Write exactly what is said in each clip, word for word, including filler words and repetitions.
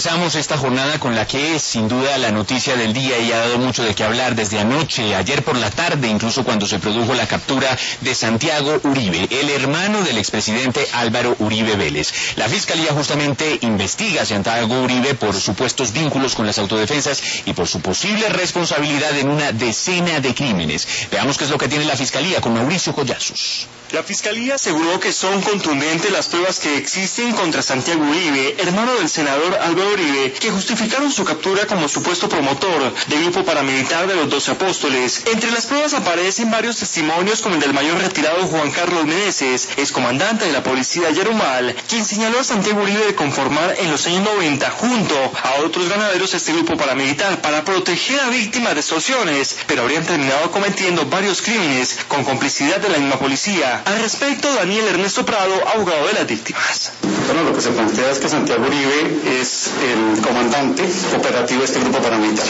comenzamos esta jornada con la que es sin duda la noticia del día y ha dado mucho de qué hablar desde anoche, ayer por la tarde, incluso cuando se produjo la captura de Santiago Uribe, el hermano del expresidente Álvaro Uribe Vélez. La Fiscalía justamente investiga a Santiago Uribe por supuestos vínculos con las autodefensas y por su posible responsabilidad en una decena de crímenes. Veamos qué es lo que tiene la Fiscalía con Mauricio Collazos. La Fiscalía aseguró que son contundentes las pruebas que existen contra Santiago Uribe, hermano del senador Álvaro Uribe, que justificaron su captura como supuesto promotor del grupo paramilitar de los Doce Apóstoles. Entre las pruebas aparecen varios testimonios como el del mayor retirado Juan Carlos Meneses, excomandante de la policía de Yarumal, quien señaló a Santiago Uribe de conformar en los años noventa junto a otros ganaderos este grupo paramilitar para proteger a víctimas de extorsiones, pero habrían terminado cometiendo varios crímenes con complicidad de la misma policía. Al respecto, Daniel Ernesto Prado, abogado de las víctimas. Bueno, lo que se plantea es que Santiago Uribe es el comandante operativo de este grupo paramilitar.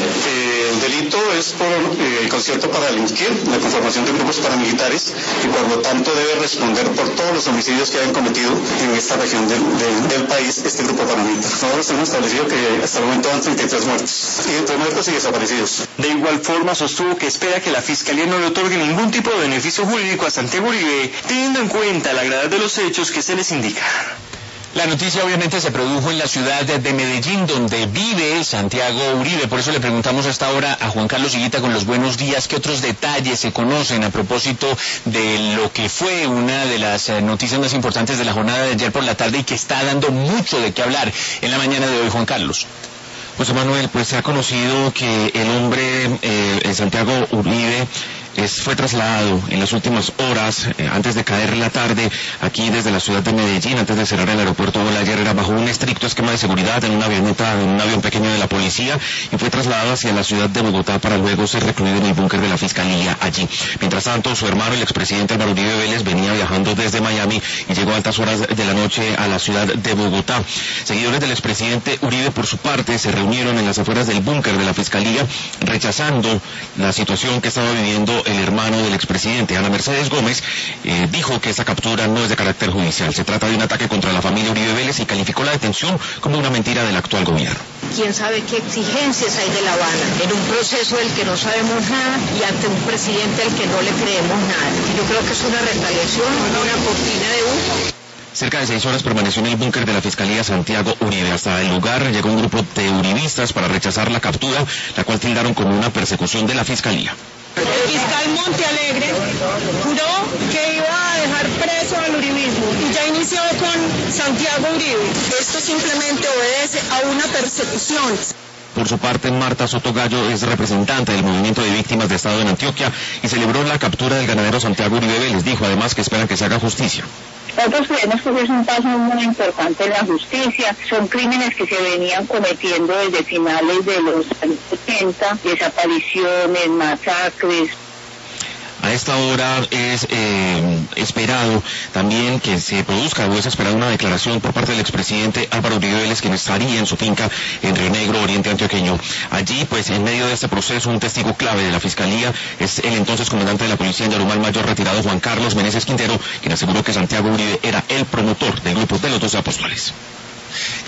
Eh, el delito es por eh, el concierto para delinquir, la conformación de grupos paramilitares, y por lo tanto debe responder por todos los homicidios que hayan cometido en esta región del, del, del país este grupo paramilitar. Nosotros hemos establecido que hasta el momento van treinta y tres muertos, y entre muertos y desaparecidos. De igual forma, sostuvo que espera que la Fiscalía no le otorgue ningún tipo de beneficio jurídico a Santiago Uribe, teniendo en cuenta la gravedad de los hechos que se les indican. La noticia obviamente se produjo en la ciudad de Medellín, donde vive Santiago Uribe. Por eso le preguntamos a esta hora a Juan Carlos Higuita con los buenos días, ¿qué otros detalles se conocen a propósito de lo que fue una de las noticias más importantes de la jornada de ayer por la tarde y que está dando mucho de qué hablar en la mañana de hoy, Juan Carlos? José Manuel, pues se ha conocido que el hombre, eh, Santiago Uribe, Es, fue trasladado en las últimas horas, eh, antes de caer la tarde, aquí desde la ciudad de Medellín, antes de cerrar el aeropuerto de La Herrera, bajo un estricto esquema de seguridad en una avioneta, en un avión pequeño de la policía, y fue trasladado hacia la ciudad de Bogotá para luego ser recluido en el búnker de la Fiscalía allí. Mientras tanto, su hermano, el expresidente Álvaro Uribe Vélez, venía viajando desde Miami y llegó a altas horas de la noche a la ciudad de Bogotá. Seguidores del expresidente Uribe, por su parte, se reunieron en las afueras del búnker de la Fiscalía, rechazando la situación que estaba viviendo el hermano del expresidente. Ana Mercedes Gómez eh, dijo que esta captura no es de carácter judicial. Se trata de un ataque contra la familia Uribe Vélez y calificó la detención como una mentira del actual gobierno. ¿Quién sabe qué exigencias hay de La Habana en un proceso del que no sabemos nada y ante un presidente al que no le creemos nada? Yo creo que es una retaliación, una cortina de humo. Cerca de seis horas permaneció en el búnker de la Fiscalía Santiago Uribe. Hasta el lugar llegó un grupo de uribistas para rechazar la captura, la cual tildaron como una persecución de la Fiscalía. El fiscal Montealegre juró que iba a dejar preso al uribismo y ya inició con Santiago Uribe. Esto simplemente obedece a una persecución. Por su parte, Marta Sotogallo es representante del Movimiento de Víctimas de Estado en Antioquia y celebró la captura del ganadero Santiago Uribe Vélez. Dijo además que esperan que se haga justicia. Nosotros creemos que es un paso muy importante en la justicia. Son crímenes que se venían cometiendo desde finales de los años ochenta, desapariciones, masacres. A esta hora es eh, esperado también que se produzca o es esperada una declaración por parte del expresidente Álvaro Uribe Vélez, quien estaría en su finca en Río Negro, Oriente Antioqueño. Allí, pues, en medio de este proceso, un testigo clave de la Fiscalía es el entonces comandante de la policía en Yarumal, mayor retirado Juan Carlos Meneses Quintero, quien aseguró que Santiago Uribe era el promotor del grupo de los Doce Apóstoles.